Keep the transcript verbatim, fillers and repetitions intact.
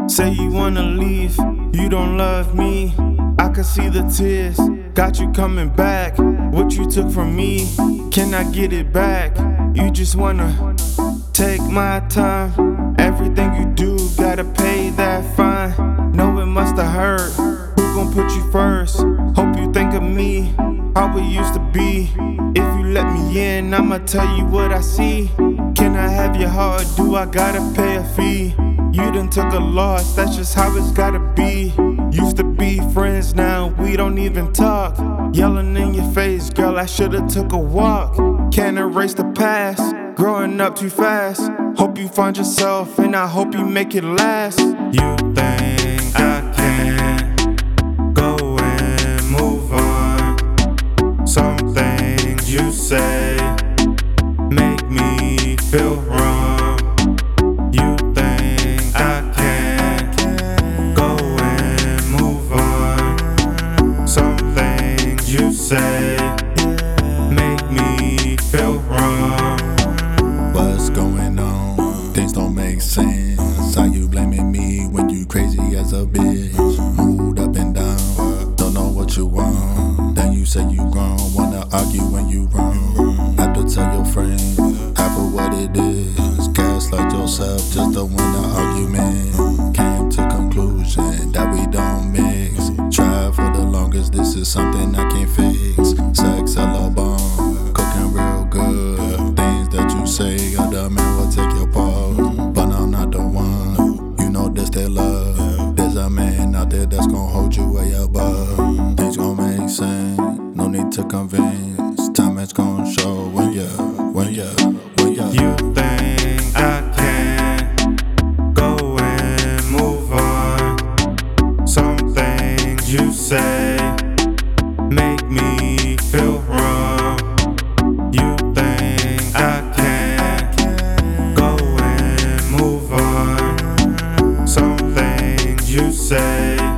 Say you wanna leave, you don't love me. I can see the tears, got you coming back. What you took from me, can I get it back? You just wanna take my time. Everything you do, gotta pay that fine. Know it musta hurt, who gon' put you first? Hope you think of me, how it used to be. If you let me in, I'ma tell you what I see. Can I have your heart, do I gotta pay a fee? You done took a loss, that's just how it's gotta be. Used to be friends, now we don't even talk. Yelling in your face, girl, I should've took a walk. Can't erase the past, growing up too fast. Hope you find yourself, and I hope you make it last. You think I can go and move on? Some things you say make me feel wrong. You think I can go and move on? Some things you say make me feel wrong. What's going on? Things don't make sense. How you blaming me when you crazy as a bitch? Moved up and down, don't know what you want. Then you say you grown, wanna argue when you wrong. Have to tell your friends half of what it is. Gaslight yourself just to win the argument. Came to conclusion that we don't mix. Tried for the longest, this is something I can't fix. Sex hella bomb, cooking real good. Things that you say, other men will take your part, but I'm not the one. You know this their love. There's a man out there that's gon' hold you way above. Things gon' make sense, no need to convince. Time is gon' show when you, when you, when you. You think I can go and move on? Some things you say make me feel wrong. You think I can go and move on? Some things you say